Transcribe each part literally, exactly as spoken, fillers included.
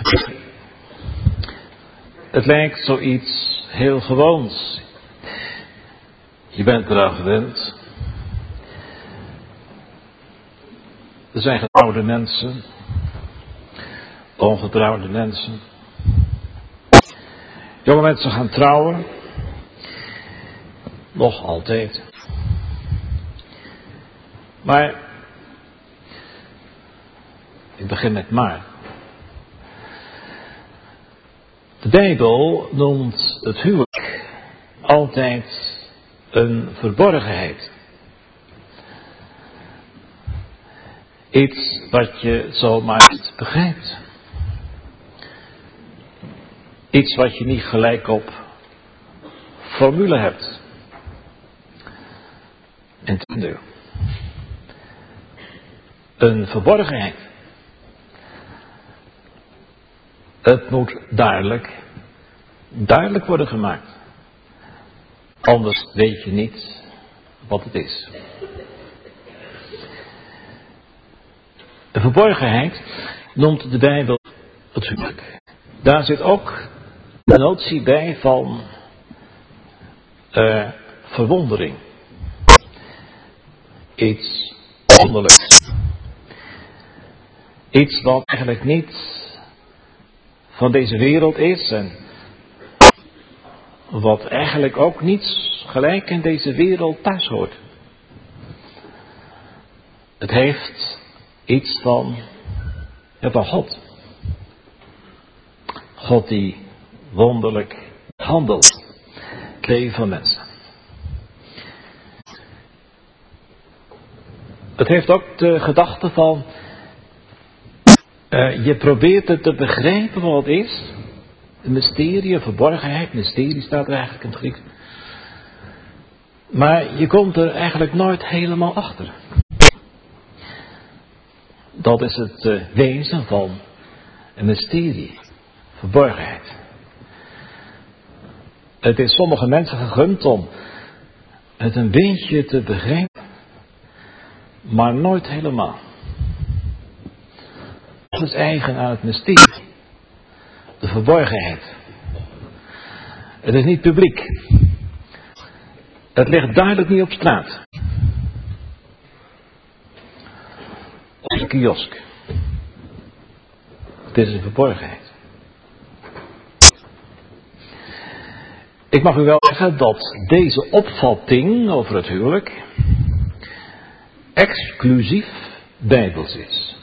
Het lijkt zoiets heel gewoons. Je bent eraan gewend. Er zijn getrouwde mensen, ongetrouwde mensen. Jonge mensen gaan trouwen, nog altijd. Maar, ik begin met maar. De Bijbel noemt het huwelijk altijd een verborgenheid. Iets wat je zomaar niet begrijpt. Iets wat je niet gelijk op formule hebt. Integendeel. Een verborgenheid. Het moet duidelijk, duidelijk worden gemaakt. Anders weet je niet wat het is. De verborgenheid noemt de Bijbel het huwelijk. Daar zit ook de notie bij van uh, verwondering. Iets wonderlijks. Iets wat eigenlijk niet van deze wereld is en wat eigenlijk ook niet gelijk in deze wereld thuis hoort. Het heeft iets van, ja, van God. God die wonderlijk handelt. Het leven van mensen. Het heeft ook de gedachte van, uh, je probeert het te begrijpen wat het is. Een mysterie, een verborgenheid. Mysterie staat er eigenlijk in het Grieks. Maar je komt er eigenlijk nooit helemaal achter. Dat is het uh, wezen van een mysterie. Verborgenheid. Het is sommige mensen gegund om het een beetje te begrijpen. Maar nooit helemaal. Dat is eigen aan het mysterie. De verborgenheid. Het is niet publiek. Het ligt duidelijk niet op straat. Op de kiosk. Het is een verborgenheid. Ik mag u wel zeggen dat deze opvatting over het huwelijk exclusief bijbels is.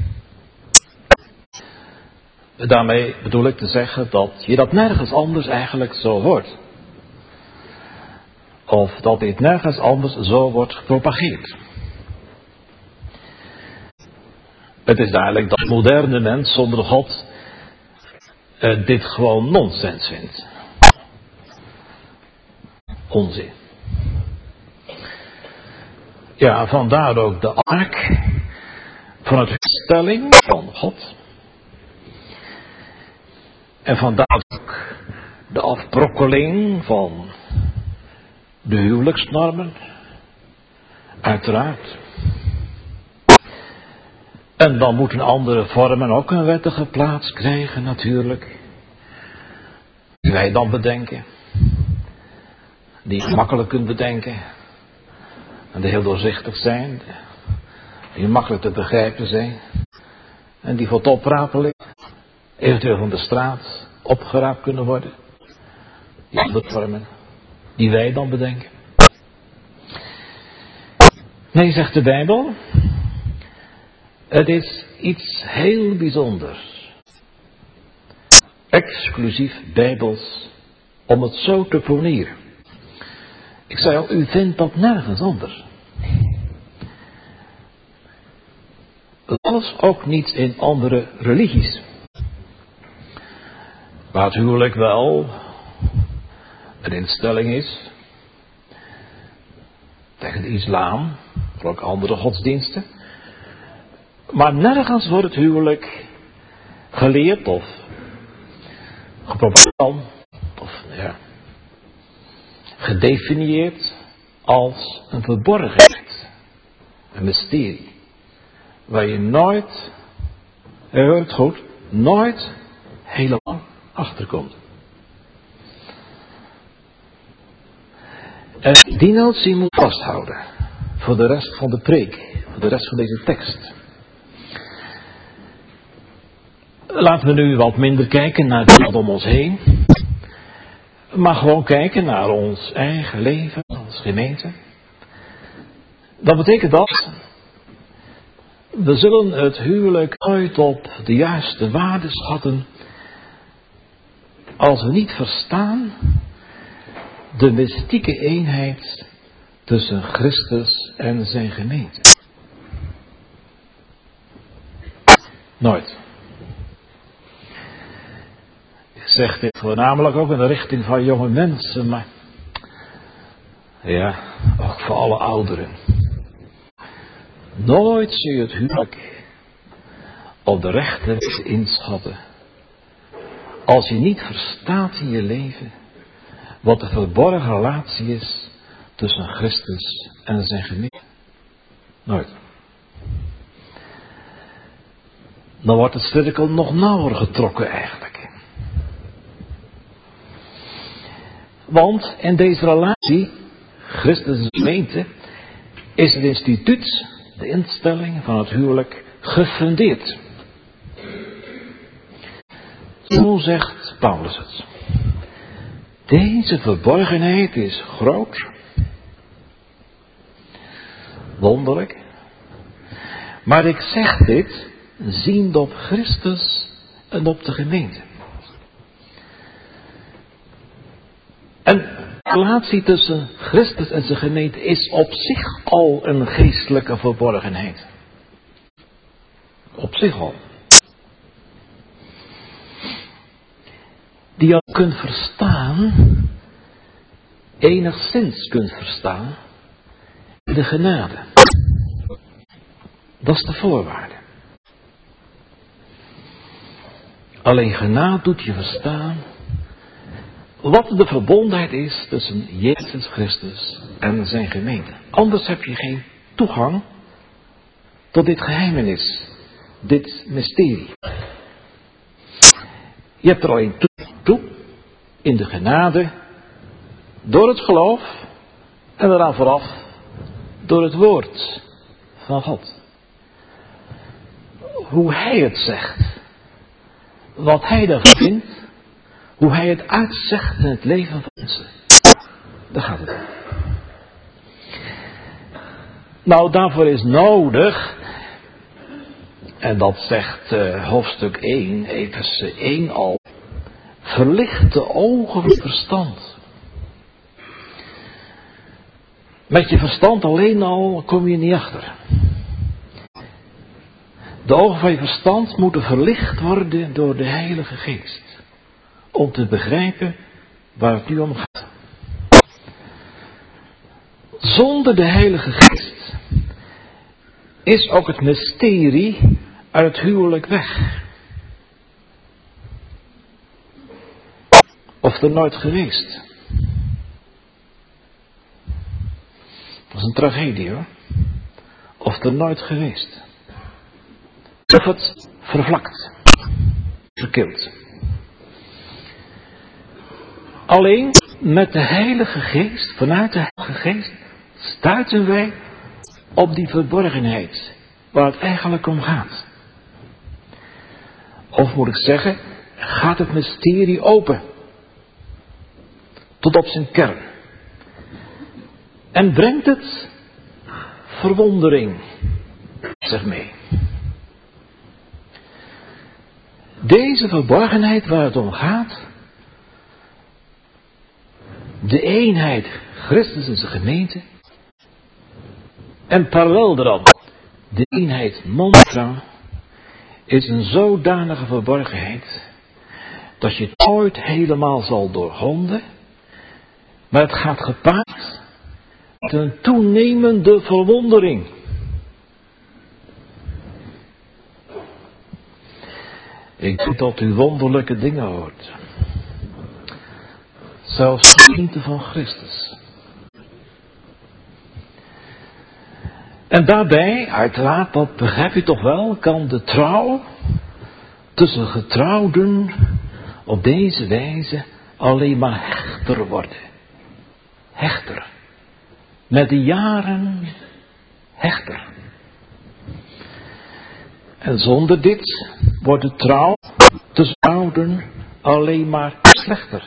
Daarmee bedoel ik te zeggen dat je dat nergens anders eigenlijk zo hoort. Of dat dit nergens anders zo wordt gepropageerd. Het is duidelijk dat de moderne mens zonder God uh, dit gewoon nonsens vindt. Onzin. Ja, vandaar ook de ark van het herstelling van God. En vandaar ook de afbrokkeling van de huwelijksnormen. Uiteraard. En dan moeten andere vormen ook een wettige plaats krijgen natuurlijk. Die wij dan bedenken. Die je makkelijk kunt bedenken. En die heel doorzichtig zijn. Die makkelijk te begrijpen zijn. En die voor het oprapeling eventueel van de straat opgeraapt kunnen worden. Die andere vormen die wij dan bedenken. Nee, zegt de Bijbel. Het is iets heel bijzonders. Exclusief bijbels om het zo te poneren. Ik zei al, u vindt dat nergens anders. Alles ook niet in andere religies. Waar het huwelijk wel een instelling is. Tegen de islam, voor ook andere godsdiensten. Maar nergens wordt het huwelijk geleerd of gepropageerd of ja, gedefinieerd als een verborgenheid. Een mysterie. Waar je nooit, je hoort goed, nooit helemaal achterkomt. En die notie moet vasthouden. Voor de rest van de preek. Voor de rest van deze tekst. Laten we nu wat minder kijken naar de wereld om ons heen. Maar gewoon kijken naar ons eigen leven, als gemeente. Dat betekent dat we zullen het huwelijk nooit op de juiste waarde schatten als we niet verstaan de mystieke eenheid tussen Christus en zijn gemeente. Nooit. Ik zeg dit voornamelijk ook in de richting van jonge mensen, maar ja, ook voor alle ouderen. Nooit zul je het huwelijk op de rechte wijze inschatten als je niet verstaat in je leven wat de verborgen relatie is tussen Christus en zijn gemeente. Nooit. Dan wordt het cirkel nog nauwer getrokken eigenlijk. Want in deze relatie, Christus en gemeente, is het instituut, de instelling van het huwelijk, gefundeerd. Zo zegt Paulus het. Deze verborgenheid is groot, wonderlijk, maar ik zeg dit ziend op Christus en op de gemeente. En de relatie tussen Christus en zijn gemeente is op zich al een geestelijke verborgenheid. Op zich al. Die je kunt verstaan, enigszins kunt verstaan, de genade. Dat is de voorwaarde. Alleen genade doet je verstaan wat de verbondenheid is tussen Jezus Christus en zijn gemeente. Anders heb je geen toegang tot dit geheimenis, dit mysterie. Je hebt er alleen toe in de genade, door het geloof en eraan vooraf door het woord van God. Hoe hij het zegt, wat hij daarvan vindt, hoe hij het uitzegt in het leven van mensen. Daar gaat het om. Nou, daarvoor is nodig, en dat zegt uh, hoofdstuk één, Efeze één al, verlicht de ogen van het verstand. Met je verstand alleen al kom je niet achter. De ogen van je verstand moeten verlicht worden door de Heilige Geest. Om te begrijpen waar het nu om gaat. Zonder de Heilige Geest is ook het mysterie uit het huwelijk weg. Of er nooit geweest. Dat is een tragedie hoor. Of er nooit geweest. Of het vervlakt. Verkild. Alleen met de Heilige Geest, vanuit de Heilige Geest, stuiten wij op die verborgenheid waar het eigenlijk om gaat. Of moet ik zeggen, gaat het mysterie open. Tot op zijn kern. En brengt het verwondering zich mee. Deze verborgenheid waar het om gaat, de eenheid Christus en zijn gemeente, en parallel daaraan de eenheid man-vrouw, is een zodanige verborgenheid dat je het nooit helemaal zal doorgronden, maar het gaat gepaard met een toenemende verwondering. Ik denk dat u wonderlijke dingen hoort. Zelfs gemeente van Christus. En daarbij, uiteraard, dat begrijp je toch wel, kan de trouw tussen getrouwden op deze wijze alleen maar hechter worden. Hechter. Met de jaren hechter. En zonder dit wordt de trouw tussen ouden alleen maar slechter.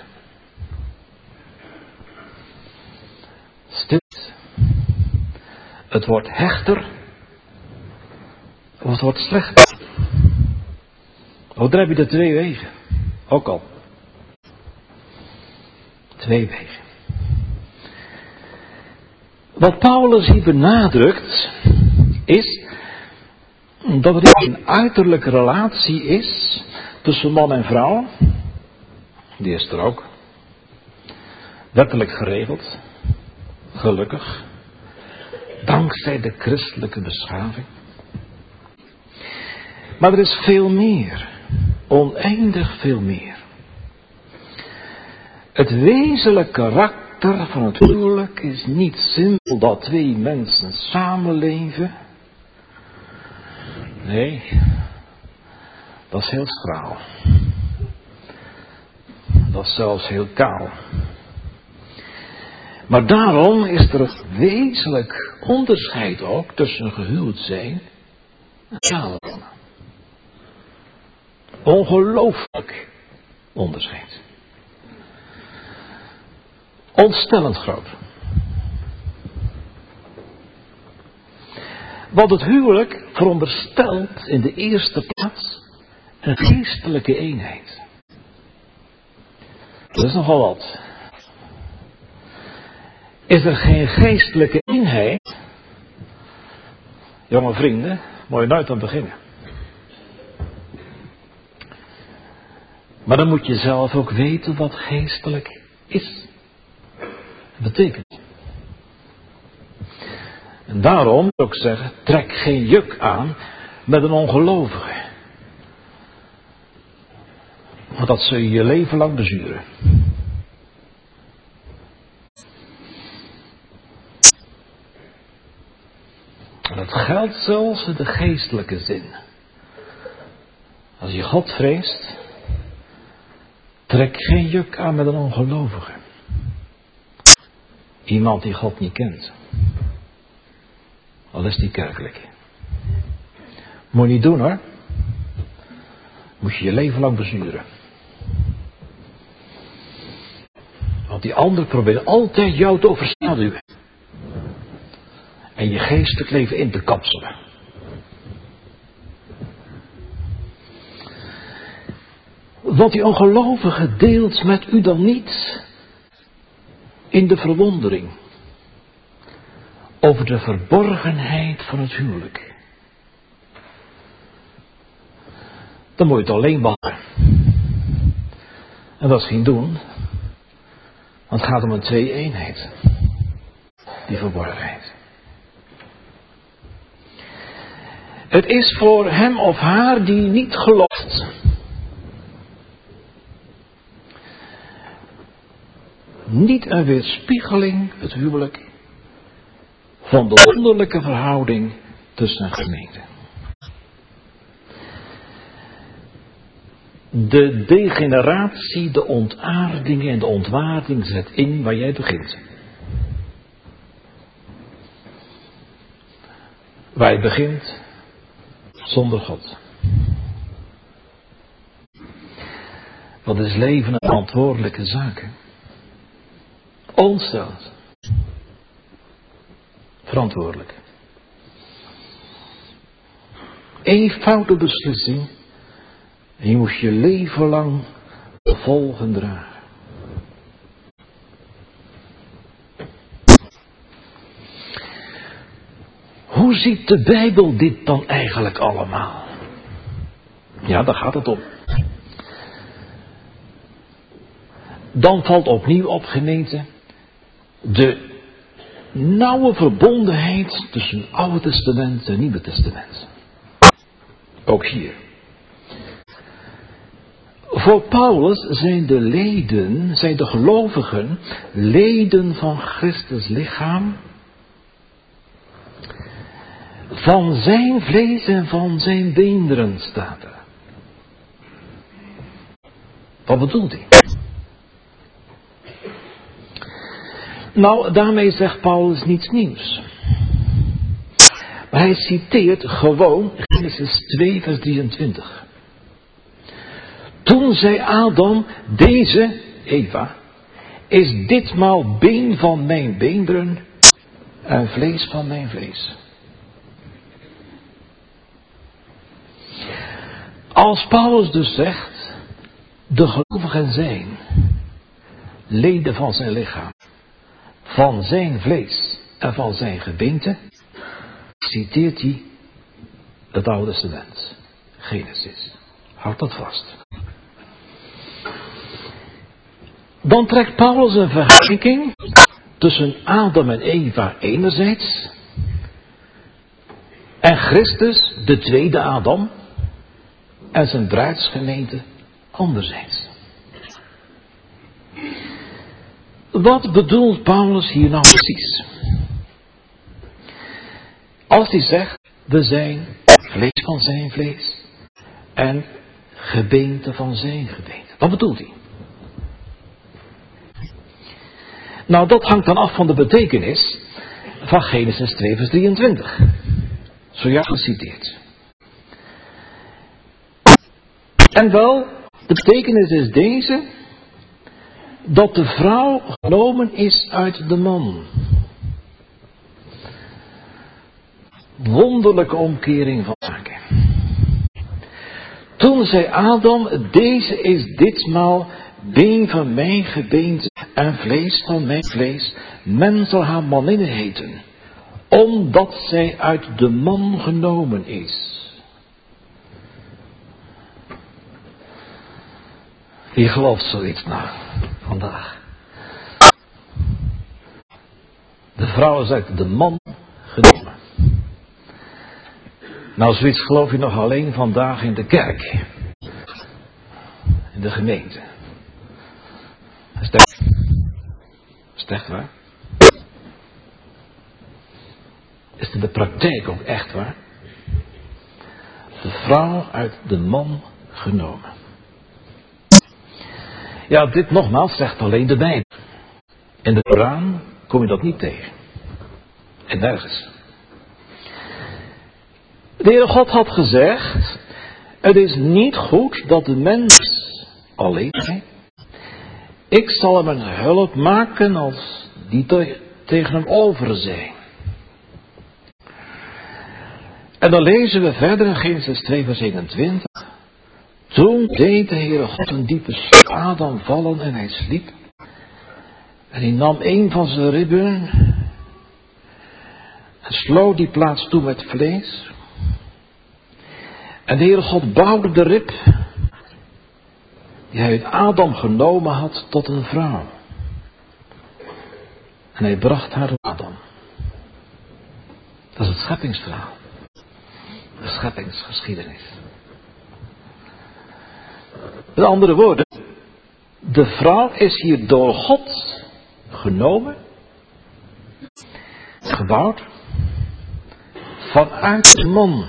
Dit. Het wordt hechter. Of het wordt slechter. Oh, daar heb je de twee wegen. Ook al. Twee wegen. Wat Paulus hier benadrukt is dat er een uiterlijke relatie is tussen man en vrouw. Die is er ook. Wettelijk geregeld. Gelukkig. Dankzij de christelijke beschaving. Maar er is veel meer. Oneindig veel meer. Het wezenlijk karakter van het huwelijk is niet simpel dat twee mensen samenleven. Nee, dat is heel schraal. Dat is zelfs heel kaal. Maar daarom is er een wezenlijk onderscheid ook tussen gehuwd zijn en samenwonen. Ongelooflijk onderscheid. Ontstellend groot. Want het huwelijk veronderstelt in de eerste plaats een geestelijke eenheid. Dat is nogal wat. Is er geen geestelijke eenheid, jonge vrienden, moet je nooit aan beginnen. Maar dan moet je zelf ook weten wat geestelijk is. Dat betekent. En daarom wil ik zeggen, trek geen juk aan met een ongelovige. Want dat zul je je leven lang bezuren. En dat geldt zelfs in de geestelijke zin. Als je God vreest, trek geen juk aan met een ongelovige. Iemand die God niet kent. Al is die kerkelijk. Moet je niet doen hoor. Moet je je leven lang bezuren. Want die ander probeert altijd jou te overschaduwen. En je geestelijk leven in te kapselen. Want die ongelovige deelt met u dan niet in de verwondering over de verborgenheid van het huwelijk. Dan moet je het alleen behouden. En dat is geen doen. Want het gaat om een twee-eenheid. Die verborgenheid. Het is voor hem of haar die niet gelooft. Niet een weerspiegeling, het huwelijk, van de wonderlijke verhouding tussen een gemeente. De degeneratie, de ontaarding en de ontwaarding zet in waar jij begint. Waar je begint zonder God. Wat is leven een verantwoordelijke zaak? Ontsteld. Verantwoordelijk. Eén foute beslissing en je moest je leven lang de gevolgen dragen. Hoe ziet de Bijbel dit dan eigenlijk allemaal? Ja, daar gaat het om. Dan valt opnieuw op, gemeente, de nauwe verbondenheid tussen het Oude Testament en het Nieuwe Testament. Ook hier. Voor Paulus zijn de leden, zijn de gelovigen, leden van Christus lichaam, van zijn vlees en van zijn beenderen staat er. Wat bedoelt hij? Nou, daarmee zegt Paulus niets nieuws. Maar hij citeert gewoon Genesis twee vers drieëntwintig. Toen zei Adam, deze, Eva, is ditmaal been van mijn beenderen en vlees van mijn vlees. Als Paulus dus zegt, de gelovigen zijn leden van zijn lichaam, van zijn vlees en van zijn gebeente, citeert hij het Oude Testament, Genesis. Houd dat vast. Dan trekt Paulus een vergelijking tussen Adam en Eva enerzijds en Christus, de tweede Adam, en zijn bruidsgemeente anderzijds. Wat bedoelt Paulus hier nou precies? Als hij zegt, we zijn vlees van zijn vlees en gebeente van zijn gebeente. Wat bedoelt hij? Nou, dat hangt dan af van de betekenis van Genesis twee vers drieëntwintig. Zojuist geciteerd. En wel, de betekenis is deze, dat de vrouw genomen is uit de man. Wonderlijke omkering van zaken. Toen zei Adam, deze is ditmaal been van mijn gebeente en vlees van mijn vlees. Men zal haar maninne heten, omdat zij uit de man genomen is. Wie gelooft zoiets nou vandaag? De vrouw is uit de man genomen. Nou, zoiets geloof je nog alleen vandaag in de kerk. In de gemeente. Is het echt, is het echt waar? Is het in de praktijk ook echt waar? De vrouw uit de man genomen. Ja, dit nogmaals zegt alleen de Bijbel. In de Koran kom je dat niet tegen. En nergens. De Heere God had gezegd, het is niet goed dat de mens alleen is. Ik zal hem een hulp maken als die te, tegen hem over zijn. En dan lezen we verder in Genesis twee vers eenentwintig. Toen deed de Heere God een diepe slaap Adam vallen en hij sliep. En hij nam een van zijn ribben en sloot die plaats toe met vlees. En de Heere God bouwde de rib die hij uit Adam genomen had tot een vrouw. En hij bracht haar op Adam. Dat is het scheppingsverhaal. De scheppingsgeschiedenis. Met andere woorden, de vrouw is hier door God genomen, gebouwd, vanuit de man,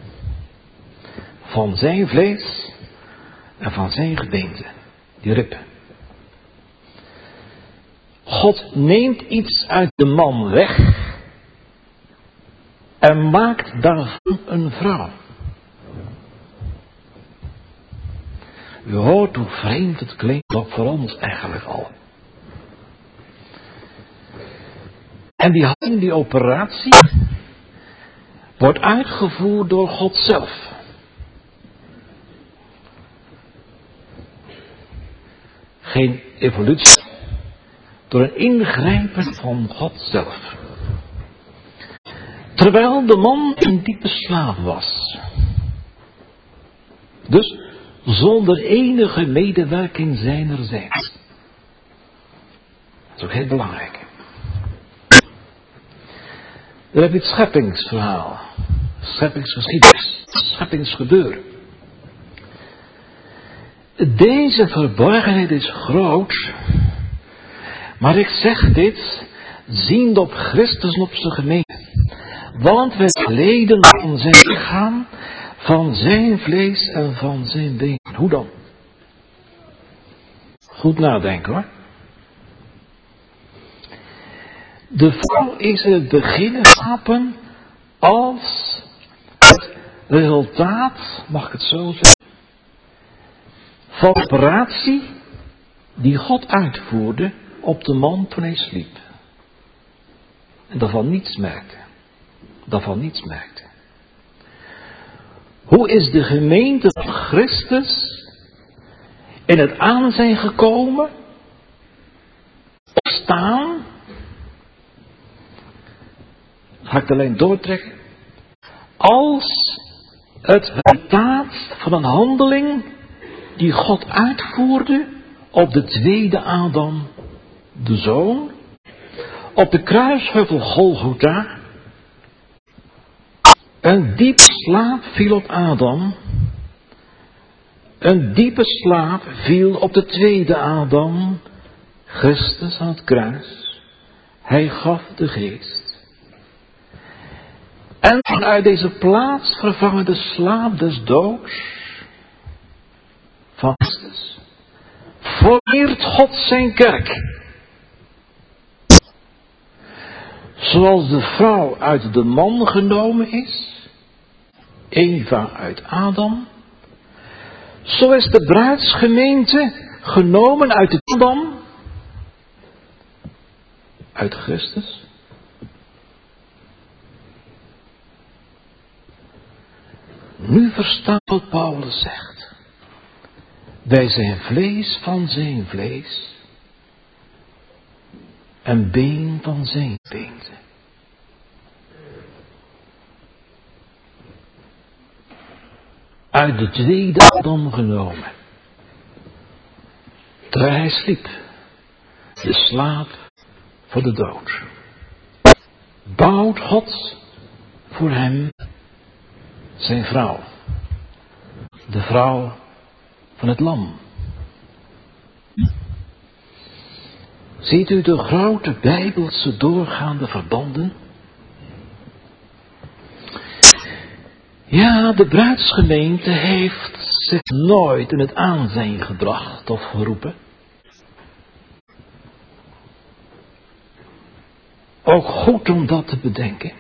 van zijn vlees en van zijn gebeente, die rib. God neemt iets uit de man weg en maakt daarvan een vrouw. U hoort hoe vreemd het klinkt, ook voor ons eigenlijk al. En die handel, die operatie, wordt uitgevoerd door God zelf. Geen evolutie, door een ingrijpen van God zelf. Terwijl de man in diepe slaap was. Dus zonder enige medewerking zijnerzijds. Dat is ook heel belangrijk. Dan heb je het scheppingsverhaal. Scheppingsgeschiedenis. Scheppingsgebeuren. Deze verborgenheid is groot. Maar ik zeg dit, ziende op Christus en op zijn gemeente. Want wij zijn leden van zijn lichaam, van zijn vlees en van zijn been. Hoe dan? Goed nadenken hoor. De vrouw is in het begin geschapen als het resultaat, mag ik het zo zeggen, van de operatie die God uitvoerde op de man toen hij sliep. En daarvan niets merkte. Daarvan niets merkte. Hoe is de gemeente van Christus in het aanzijn gekomen? Staan. Ga ik het alleen doortrekken. Als het resultaat van een handeling die God uitvoerde op de tweede Adam, de zoon, op de kruisheuvel Golgotha. Een diepe slaap viel op Adam. Een diepe slaap viel op de tweede Adam, Christus aan het kruis. Hij gaf de geest. En vanuit deze plaats vervangen de slaap des doods van Christus formeert God zijn kerk. Zoals de vrouw uit de man genomen is, Eva uit Adam, zo is de bruidsgemeente genomen uit de Adam, uit Christus. Nu verstaan wat Paulus zegt. Wij zijn vlees van zijn vlees en been van zijn beente. Uit de tweede Adam genomen. Terwijl hij sliep. De slaap voor de dood. Bouwt God voor hem zijn vrouw. De vrouw van het lam. Ziet u de grote bijbelse doorgaande verbanden? Ja, de bruidsgemeente heeft zich nooit in het aanzijn gebracht of geroepen. Ook goed om dat te bedenken.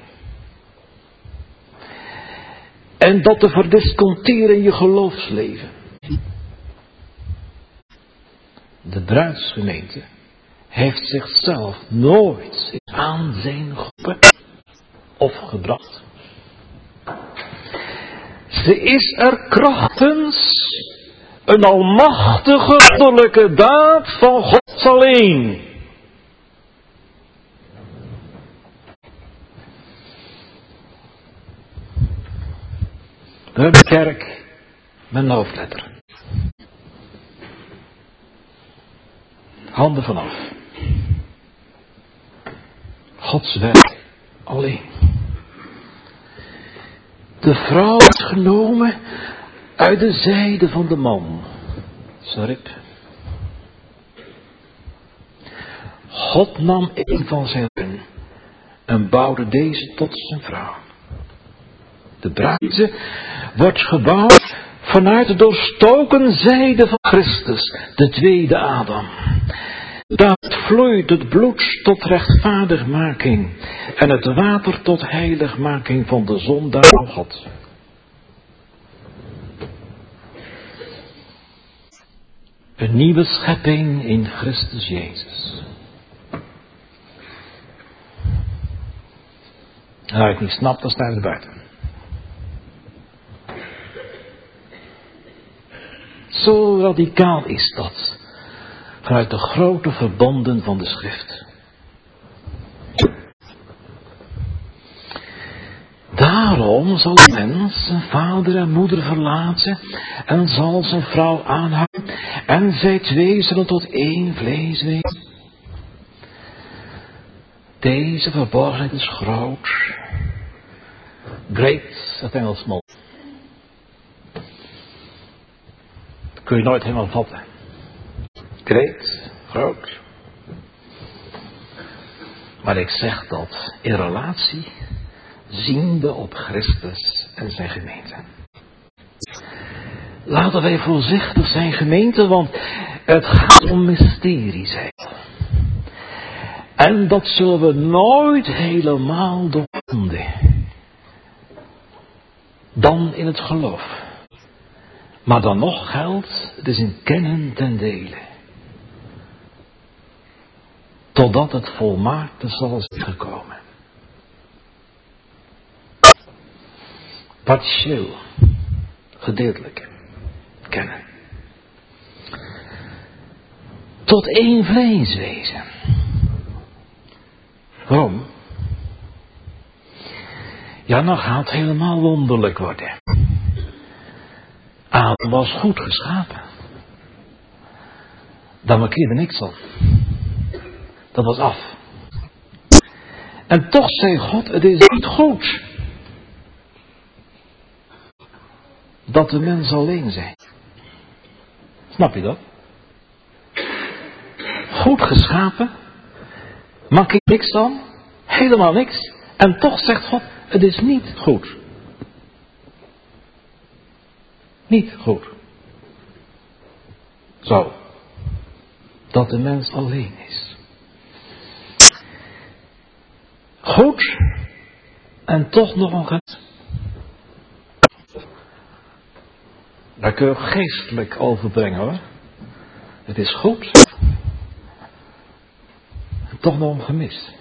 En dat te verdisconteren in je geloofsleven. De bruidsgemeente heeft zichzelf nooit in aanzijn geroepen of gebracht. Ze is er krachtens een almachtige goddelijke daad van God alleen. We hebben kerk met een hoofdletter. Handen vanaf. Gods werk alleen. De vrouw is genomen uit de zijde van de man. Sarip. God nam een van zijn zonen en bouwde deze tot zijn vrouw. De bruid wordt gebouwd vanuit de doorstoken zijde van Christus, de tweede Adam. Daaruit vloeit het bloed tot rechtvaardigmaking en het water tot heiligmaking van de zondaar van God. Een nieuwe schepping in Christus Jezus. En als je het niet snapt, dan sta je er buiten. Zo radicaal is dat. Vanuit de grote verbanden van de schrift. Daarom zal een mens zijn vader en moeder verlaten en zal zijn vrouw aanhangen en zij twee zullen tot één vlees wezen. Deze verborgenheid is groot. Great, het Engels mal. Dat kun je nooit helemaal vatten. Great, groot. Maar ik zeg dat in relatie, ziende op Christus en zijn gemeente. Laten wij voorzichtig zijn, gemeente, want het gaat om mysteries. En dat zullen we nooit helemaal doorgronden. Dan in het geloof. Maar dan nog geldt, het is in kennen ten dele. Totdat het volmaakte zal zijn gekomen. Partieel, gedeeltelijk, kennen. Tot één vlees wezen. Waarom? Ja, dan gaat het helemaal wonderlijk worden. Adam was goed geschapen. Daar markeerde niks aan. Dat was af. En toch zei God, het is niet goed dat de mens alleen zijn. Snap je dat? Goed geschapen, markeert niks aan, helemaal niks. En toch zegt God, het is niet goed. Niet goed. Zo. Dat de mens alleen is. Goed. En toch nog een grens. Daar kun je geestelijk overbrengen hoor. Het is goed. En toch nog een gemist.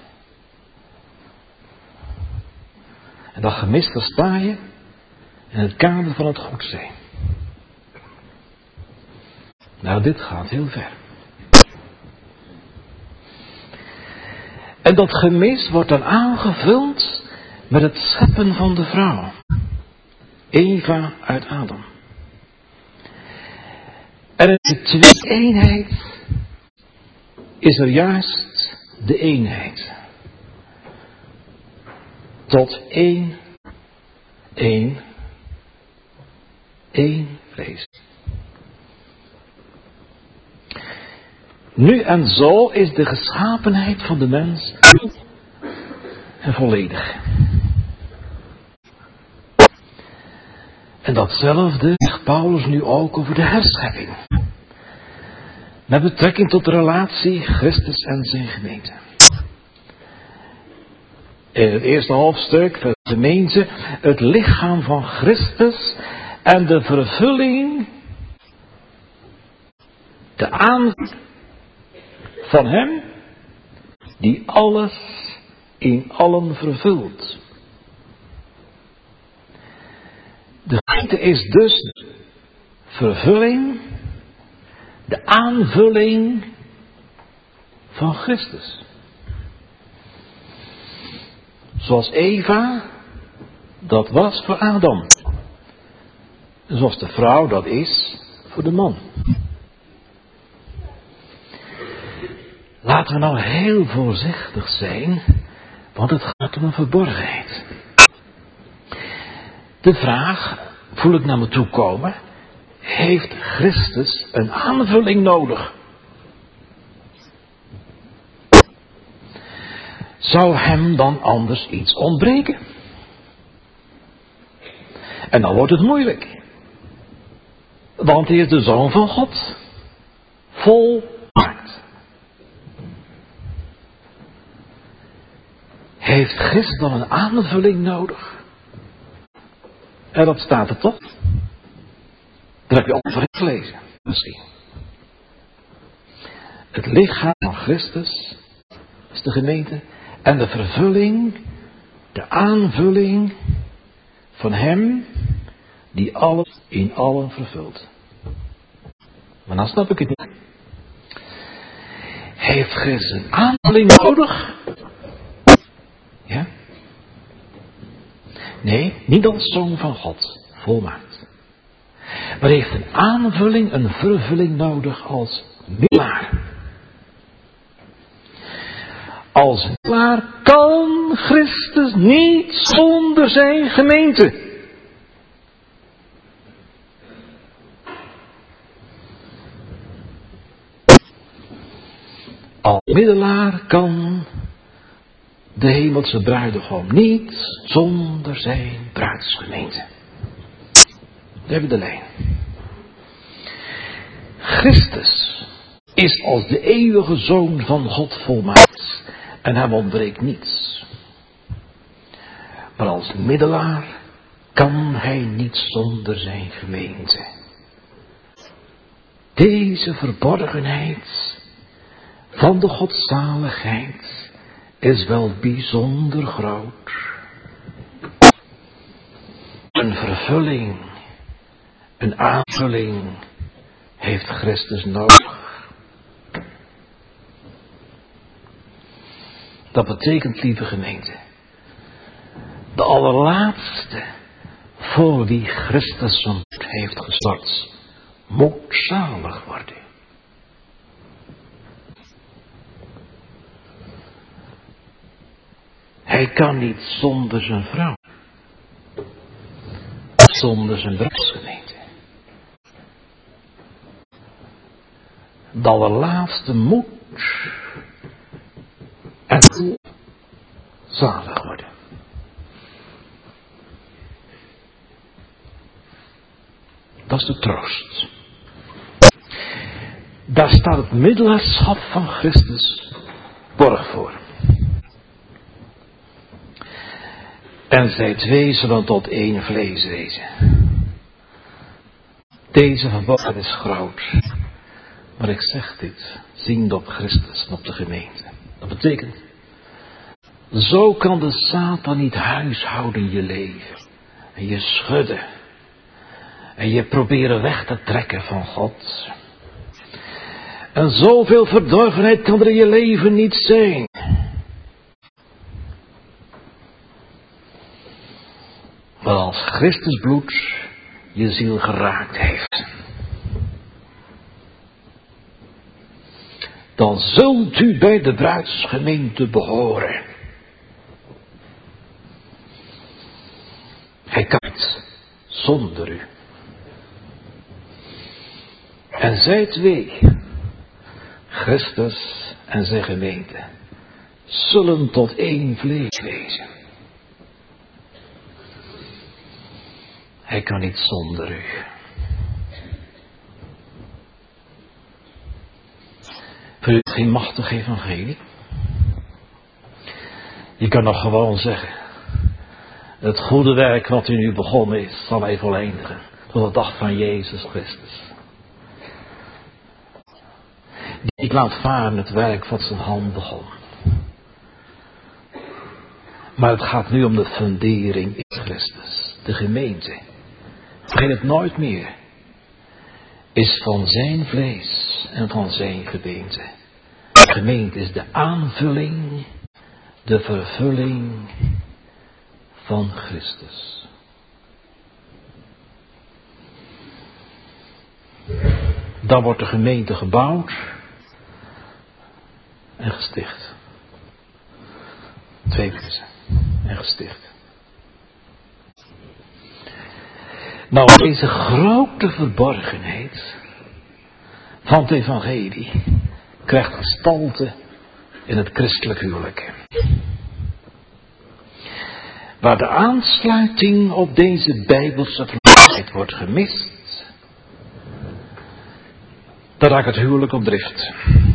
En dat gemist, daar sta je in het kader van het goed zijn. Nou, dit gaat heel ver. En dat gemis wordt dan aangevuld met het scheppen van de vrouw. Eva uit Adam. En in de twee-eenheid is er juist de eenheid. Tot één, één, één vlees. Nu en zo is de geschapenheid van de mens en volledig. En datzelfde zegt Paulus nu ook over de herschepping. Met betrekking tot de relatie Christus en zijn gemeente. In het eerste hoofdstuk, vers gemeente, het lichaam van Christus en de vervulling, de aanvulling van hem die alles in allen vervult. De gemeente is dus de vervulling, de aanvulling van Christus. Zoals Eva dat was voor Adam. Zoals de vrouw dat is voor de man. Laten we nou heel voorzichtig zijn, want het gaat om een verborgenheid. De vraag, voel ik naar me toe komen, heeft Christus een aanvulling nodig? Zou hem dan anders iets ontbreken? En dan wordt het moeilijk. Want hij is de Zoon van God. Volmaakt. Heeft Christus dan een aanvulling nodig? En dat staat er toch? Daar heb je over gelezen, misschien. Het lichaam van Christus is de gemeente. En de vervulling, de aanvulling van hem die alles in allen vervult. Maar dan snap ik het niet. Heeft Christus een aanvulling nodig? Ja? Nee, niet als Zoon van God, volmaakt. Maar heeft een aanvulling, een vervulling nodig als middelaar. Als middelaar kan Christus niet zonder zijn gemeente. Als middelaar kan de hemelse bruidegom niet zonder zijn bruidsgemeente. We hebben de lijn. Christus is als de eeuwige Zoon van God volmaakt en hem ontbreekt niets. Maar als middelaar kan hij niet zonder zijn gemeente. Deze verborgenheid van de godzaligheid is wel bijzonder groot. Een vervulling, een aanvulling heeft Christus nodig. Dat betekent, lieve gemeente, de allerlaatste voor wie Christus zijn bloed heeft gestort, moet zalig worden. Hij kan niet zonder zijn vrouw, zonder zijn bruidsgemeente. De allerlaatste moet en zalig worden. Dat is de troost. Daar staat het middelaarschap van Christus borg voor. En zij twee zullen tot één vlees wezen. Deze verborgen is groot. Maar ik zeg dit, ziende op Christus en op de gemeente. Dat betekent, zo kan de Satan niet huishouden in je leven. En je schudden. En je proberen weg te trekken van God. En zoveel verdorvenheid kan er in je leven niet zijn. Maar als Christus bloed je ziel geraakt heeft, dan zult u bij de bruidsgemeente behoren. Hij kan het zonder u. En zij twee, Christus en zijn gemeente, zullen tot één vlees wezen. Hij kan niet zonder u. Voor u geen machtig evangelie? Je kan nog gewoon zeggen, het goede werk wat u nu begonnen is, zal hij voleindigen tot de dag van Jezus Christus. Die laat varen het werk wat zijn hand begon. Maar het gaat nu om de fundering in Christus. De gemeente. Vergeet het nooit meer. Is van zijn vlees en van zijn gebeente. De gemeente is de aanvulling, de vervulling van Christus. Dan wordt de gemeente gebouwd en gesticht. Twee mensen en gesticht. Nou, deze grote verborgenheid van het evangelie krijgt gestalte in het christelijk huwelijk. Waar de aansluiting op deze bijbelse verborgenheid wordt gemist, daar raakt het huwelijk op drift.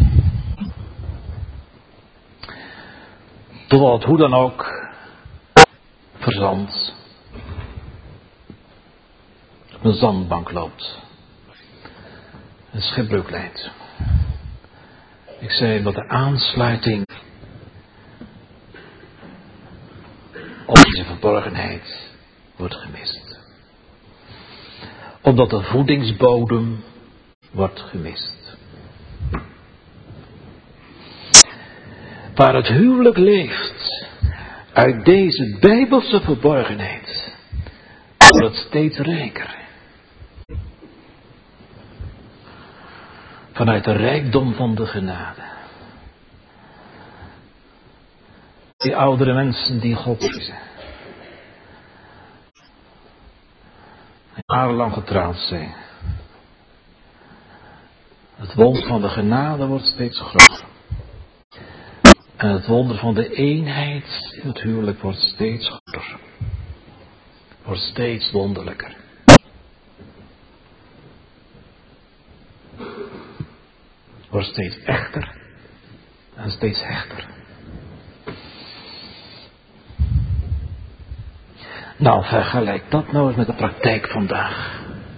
Totdat het hoe dan ook verzandt. Op een zandbank loopt. Een schipbreuk leidt. Ik zei dat de aansluiting op deze verborgenheid wordt gemist. Omdat de voedingsbodem wordt gemist. Waar het huwelijk leeft uit deze bijbelse verborgenheid, wordt het steeds rijker. Vanuit de rijkdom van de genade. Die oudere mensen die God kiezen. Jarenlang getrouwd zijn. Het wonder van de genade wordt steeds groter. En het wonder van de eenheid in het huwelijk wordt steeds groter. Wordt steeds wonderlijker. wordt steeds echter en steeds hechter. Nou, vergelijk dat nou eens met de praktijk vandaag.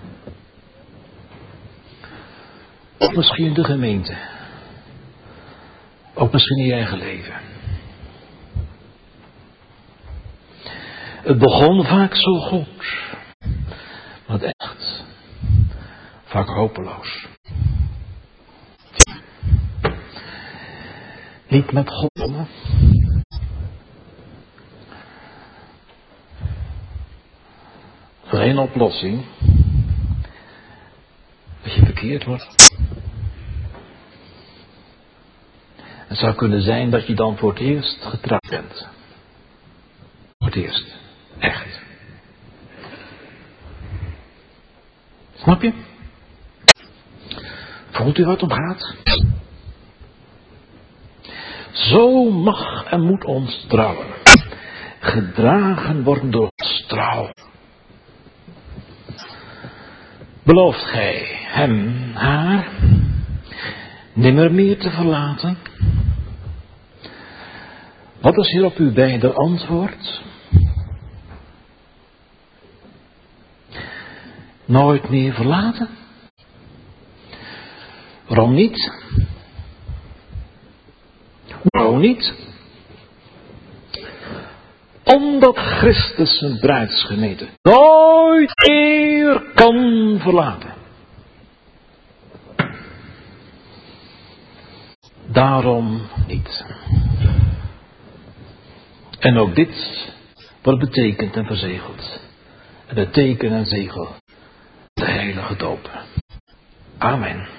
Of misschien de gemeente. Ook misschien in je eigen leven. Het begon vaak zo goed. Maar het echt vaak hopeloos. Niet met God om. Voor één oplossing. Dat je verkeerd wordt. Het zou kunnen zijn dat je dan voor het eerst getrouwd bent. Voor het eerst. Echt. Snap je? Voelt u wat om gaat? Zo mag en moet ons trouwen gedragen worden door straal. Belooft gij hem, haar, nimmer meer te verlaten? Wat is hier op uw beide antwoord? Nooit meer verlaten? Waarom niet? Waarom niet? Omdat Christus zijn bruidsgemeente nooit meer kan verlaten. Daarom niet. En ook dit wordt betekend en verzegeld. En het teken en zegel, de heilige doop. Amen.